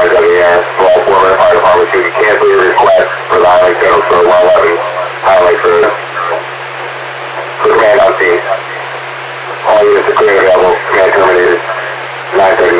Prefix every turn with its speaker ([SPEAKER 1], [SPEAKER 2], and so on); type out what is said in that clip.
[SPEAKER 1] WES, Baltimore Fire Department 2 to cancel your request for the Highland Code for 111 Highland Road. For command on scene. All units are clear available. Command terminated. 9:30.